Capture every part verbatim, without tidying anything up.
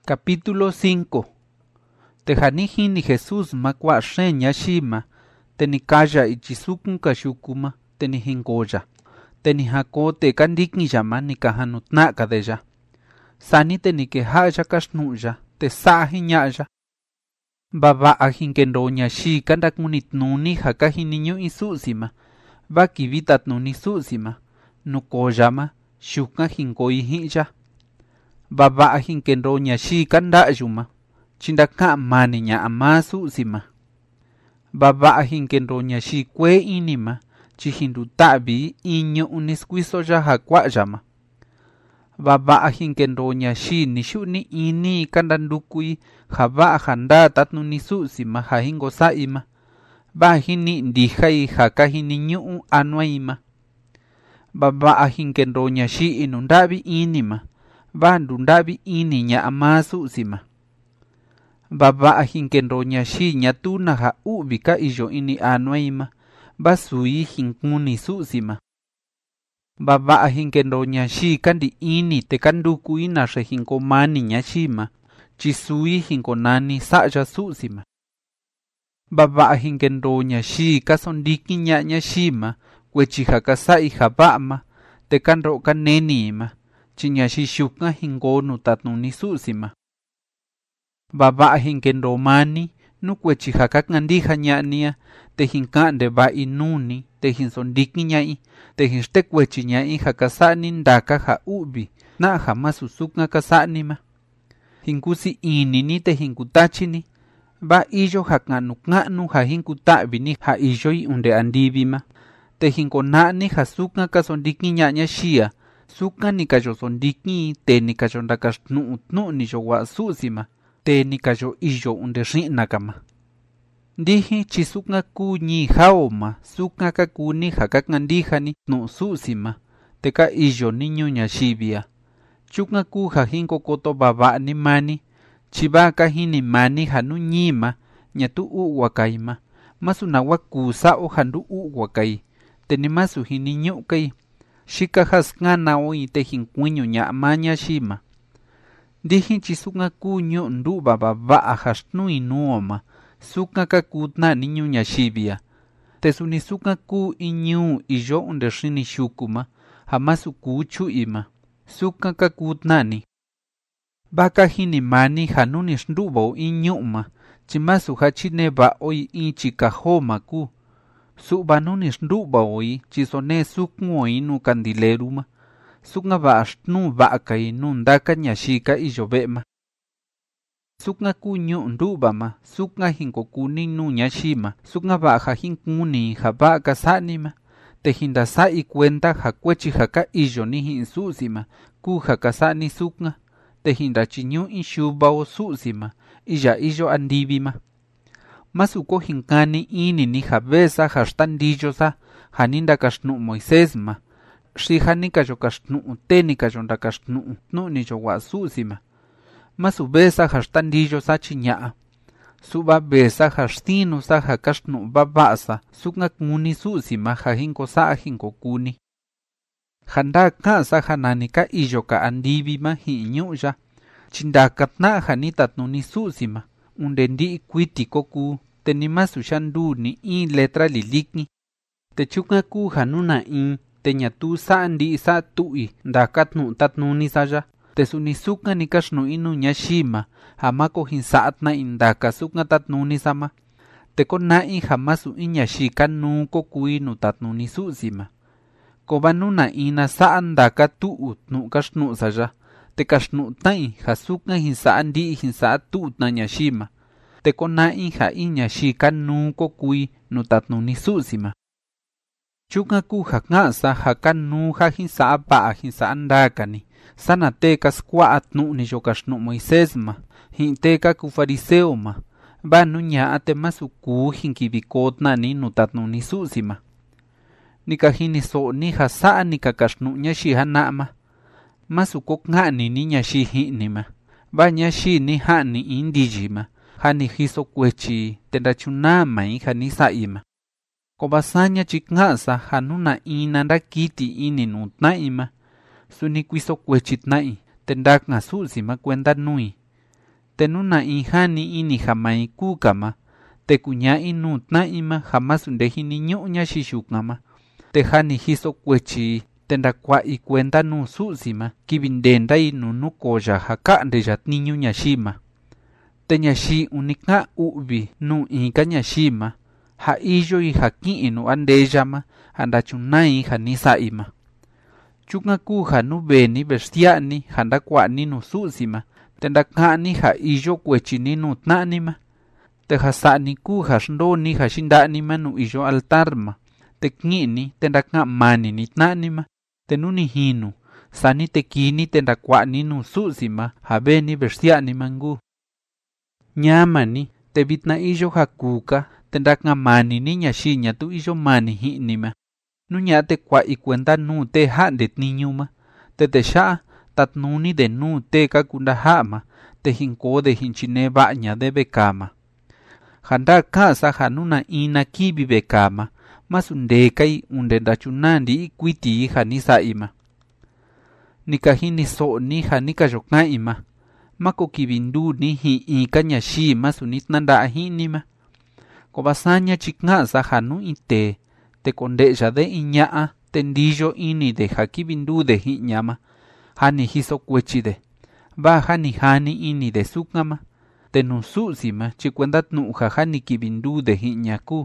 Capítulo cinco. Tejanihi ni Jesús makwa shenya shima, tenikaya ichisukun kashukuma, tenihingoya, tenihakote kandikni yama nikahanutna kadeya. Sani tenikehaya kashnuya, tesahi nyaya. Baba ahinkendoña shi kandakunitnuni hakahiniñu isusima, bakivitatnuni susima, nukoyama, shuka hinkoihiya. Baba ahinkendoña shi kandayuma, chindaka maniña amasu sima. Baba ahinkendoña shi kwe inima, chihindutabi inyo unisquiso ya hakwayama. Baba ahinkendoña shi nishuni ini kandandukui haba handa tatnuni susima hahingo saima. Bahini ndihai hakahini nyu anuaima. Baba ahinkendoña shi inundabi inima. Bandundabi iniña amasu sima. Baba ahinkendoña shi nyatuna ha ubika iyo ini anuaima. Basui hinkuni susima. Baba ahinkendoña shi kandi ini te kanduku ina she hinkomani nya shima. Chisui hinkonani sa'ya susima. Baba ahinkendoña shi kasondiki nya nya shima. Kwechiha kasai habama. Te kanro kanenima. Chinya shi shuka hingonu tatnuni susima. Baba ahinkendomani. Nukwechiha kaknandiha nyania. Te hinkande ba inuni. Te hinsondiki nyai. Te hinstekwechi nyai hakasani ndaka ha ubi. Na hamasusuka kasanima. Hinkusi inini te hinkutachini. Ba iyo hakanuknganu ha hinkutabini ha iyoi unde andibima. Te hinkonani ha suka kasondiki nyanya shia. Suka ni kayo sondiki te ni kayo ndakasnu utnu ni yo wa susima. Te ni kayo iyo unde rinakama. Ndihi chisuka ku nyi haoma, suka kakuni hakakandihani no susima, teka iyo niño nyashibia. Chuka ku hahinko koto baba ni mani, chibaka hini mani hanu nyima, nyatu u wakaima, masu nawaku sao handu u wakai, tenimasu hini nyukai, shika haskana oi te hinkuinyo nya manya shima. Ndihi chisuka ku nyo ndu baba ba hashnu inuoma, suka kakutna niño nyashibia. Tesuni suka ku inyu iyo unde shini shukuma, hamasu kuchu ima. Suka kakutnani. Baka hini mani hanuni shndubo inyuma, chimasu hachine ba oi inchi kahoma ku. Suba nuni shndubo oi, chisone sukmu inu kandileruma. Suka ba ashtnu baka inu ndaka nyashika iyo bema. Suka ku nyu ndubama, suka hinkokuni nu nyashima, suka baja hinkuni haba kasanima, te hindasai cuenta hakwechi haka iyo ni hinsusima, ku hakasani suka, te hindachinyu inshubao susima, iya iyo andibima. Masuko hinkani ini ni habesa hashtandillosa, haninda kashnu Moisesma, shihani kayo kashnu teni kayo ndakashnu, nu ni yo wa susima. Masu besa hashtandillo sa chiñaa. Suba besa hashtino sa hakashnu babasa. Suka kuni susima hahinko sa hinko kuni. Handa ka sa hananika iyo ka andibima hiñuya. Chindakatna hanitatnuni susima. Undendi kwiti koku. Tenimasu shandu ni in letra lilikni. Techuka ku hanuna in. Teñatu sa andi sa tui. Ndakatnu tatnuni saya. Tesuni suka ni kashnu inu nyashima, hamako hinsaatna indaka suka tatnuni sama. Teko nai hamasu inyashika nuko kuinu tatnuni susima. Kobanuna ina saan daka tuut nu kashnu saya. Te kashnu tai hasuka hinsaandi hinsaat tuut na nyashima. Teko nai ha inyashika nuko kuinu tatnuni susima. Chuka ku hakngasa hakanu ha hinsaapa hinsaandakani. Sana teka squat nu ni yokashnu Moisesma, hinteka ku fariseoma, ba nunya ate masuku hinkibikotna ni nutatnu ni susima. Nikahini so ni hasa ni kakashnu nyashi hanama, masukok ngani ni nyashi hinima, ba nyashi ni hani indijima, hani hiso kwechi tendachunama i hani saima. Kobasanya chikngasa hanuna inanda kiti ini nutnaima, suni kwiso kwechitnai, tendak nga susima kwenda nui. te nuna injani ini jamai kukama, te kuña inu tnaima jamás undeji ni ñuña shishukama, te jani hiso kwechi tenda kwa i cuenta nu susima kibindenda i nu nu koja haka ndeja niñu nyashima. Te nyashi unika ubi nu inka nyashima, ha iyo i haki inu andejama andachunai hanisaima. Chunga ku hanu beni bestiani handa kwa ninu susima, tenda kani ha iyo kwechi ninu tnanima, te hasani ku hasndoni hashindanima nu iyo altarma, te kini tenda ka mani ni tnanima, te nuni hinu, sani te kini tenda kwa ninu susima habeni bestiani mangu. Nyamani te vitna iyo hakuka tenda ka mani ni nyashinya tu iyo mani hinima. Nuña te kwa i cuenta nu te handet niñuma, te te sha tat nuni de nu te kakunda hama, te hinko de hinchine baña de bekama. Handa kasa hanuna ina kibi bekama, mas undekai unde dachunandi i kwiti hanisa ima. Nikahini so ni hanika joka ima, mako kibindu ni hi ika nyashi mas unitnanda hinima. Kobasanya chiknasa hanu ite, te kondeja de iñaa tendillo ini de hakibindu de hiñama, hani hiso kwechide, ba hani hani ini de sukama, te nususima chikuendat nuja hani kibindu de hiñaku.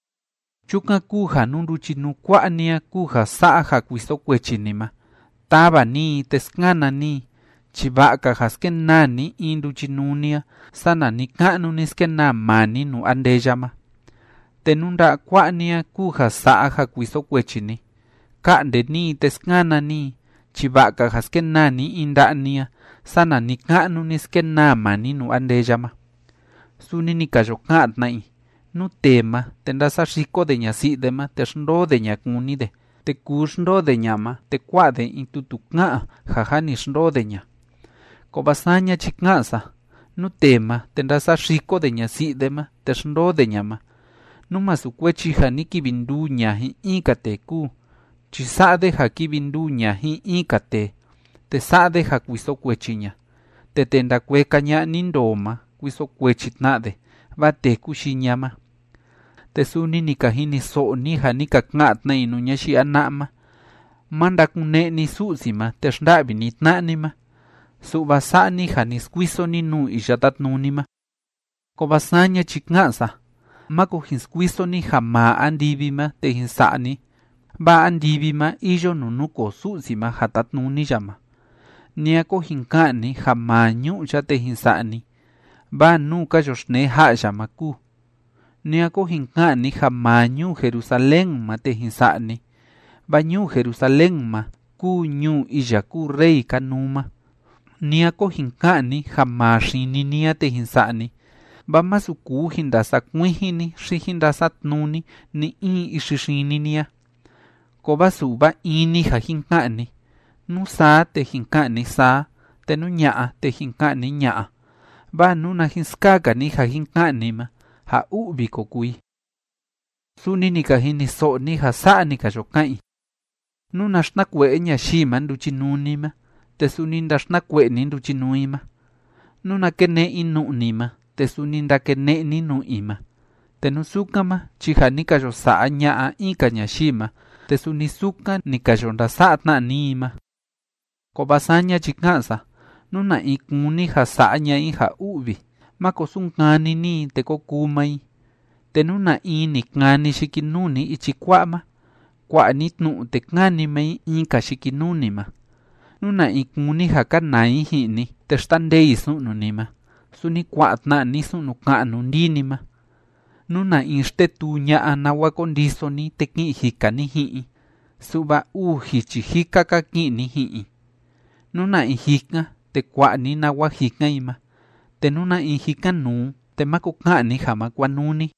Chuka kuja nunduchi nukwania kuja saja kwiso kwechinima, taba ni teskana ni, chibaka haskena ni induchi nunia, sana ni kanu niskena mani nu andejama. Tenunda kwania kuja saja kwiso kwechini, kande ni teskana ni, chibaka haskena ni indania, sana ni kanu niskena mani nu andejama. Suni ni kayokat nai, nu tema tenda sa riko de ñasidema te shndo de ñakunide, te ku shndo de ñama te kwade intutuknaa jajani shndo de ña. Kobasaña chiknasa, nu tema tenda sa riko de ñasidema te shndo de ñama. Numa sukwechi haniki bindu ñahi ikate ku, chisade haki bindu ñahi ikate, te sade hakwiso kwechiña, te tenda kwekaña nindoma kwiso kwechitnade, bate kushiñama. Te suni nikahini so ni hanika knatna inu nyashi anama, manda kune ni susima te shdabi ni tnanima, subasani haniskwiso ni nu ishatatnunima. Kobasaña chiknasa, mako hinskwiso ni hama andibima te hinsani, ba andibima iyo nunuko susima hatatnuni yama. Niako hinkani hama nyucha te hinsani, ba nuka yoshne hajama ku. Niako hinkani hama nyu Jerusalén ma te hinsani, ba nyu Jerusalén ma ku nyu iyaku rey kanuma. Niako hinkani hama shini nia te hinsani, ba masuku hindasa kwihini shi hindasa tnuni ni i ishishini nia. Koba suba ini ha hinkani, nu sa te hinkani sa, te nu nyaa te hinkani nyaa. Ba nuna hinskaka ni ha hinkani ma, ha ubi kokui. Suni nikahini so ni ha sa ni kayokai. Nuna shnakwe nyashima nduchinuni ma, te suninda shnakwe ni nduchinui ma. Nuna kene inu nima, te suninda kene ni nu ima. Te nusukama chiha nikayo saa nyaa ika nyashima, te sunisuka nikayonda saatna nima. Kobasaña chiknasa, nuna ikuni ha saña i ha ubi, mako sunkani ni te kokumai. Te nuna i nikani shikinuni ichikwama, kwa nitnu te kani mai ika shikinuni ma. Nuna ikuni ha kanai hini te shtandei sunu nima, suni kwatna ni sunu kanu ndinima. Nuna inste tuña anawa kondiso ni te ki hika ni hii, suba u hichi hika ka ki ni hii. Nuna ihika te kwa ni nawa hika ima, te nuna ihika nu te mako ka ni hama kwa nuni.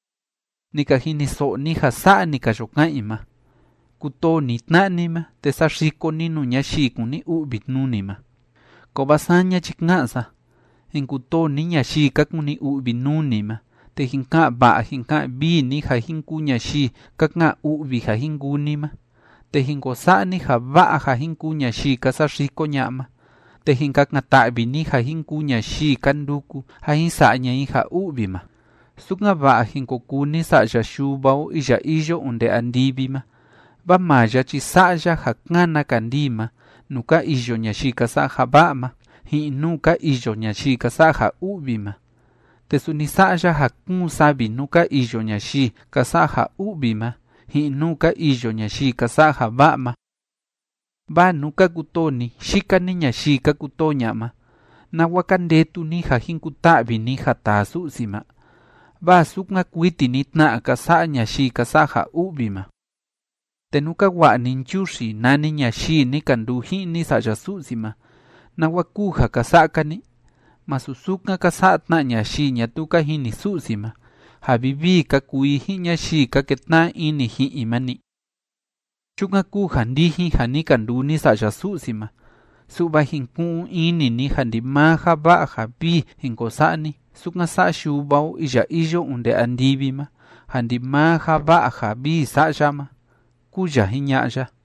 Nikahini so ni hasa ni kayoka ima, kuto ni tnanima te sa shiko ni nuña shiku ni ubit nunima. Kobasaña chiknasa, en kuto ni nyashika kuni ubit nunima, te hinka ba hinka bi ni ha hinku nyashi kakna ubi ha hingunima, te hinko sa ni ha ba ha hinku nyashi kasa shiko nyama, te hinkak nga ta'bi ni ha hinku nya shi kanduku ha hinsa nya hi ha ubi ma. Suk nga ba hinkoku ni sa ja shubao ija ijo unde andibi ma. Ba ma ja chi sa ja ha ngana kandima nuka ijo nya shi ka sa ha ba ma. Hi nuka ijo nya shi ka sa ha ubi ma. Te su ni sa ja ha kun sabi nuka ijo nya shi ka sa ha ubi ma. Hi nuka ijo nya shi ka sa ha ba ma. Ba nuka kutoni shika ni nya shi ka kutonya ma. Na wakandetu ni ha hinku ta'bi ni ha tasu si ma. Ba suk nga kwiti ni tna ka sa nya shi ka sa ha ubi ma. Te nuka wa ninchushi na ni nya shi ni kandu hi ni sa ja su si ma. Na wakuha ka sa ka ni. Masusuk nga ka sa tna nya shi nya tu ka hi ni su si ma. Habibi ka kui hi nya shi ka ketna ini hi imani. Chuk nga ku handi hi hani kandu ni sa ja su si ma. Su ba hinku ini ni handi ma ha ba ha bi hinko sa ni. Suk nga sa shubao ija ijo unde andibi ma. Handi ma ha ba ha bi sa ja ma. Kuja hi nya ja.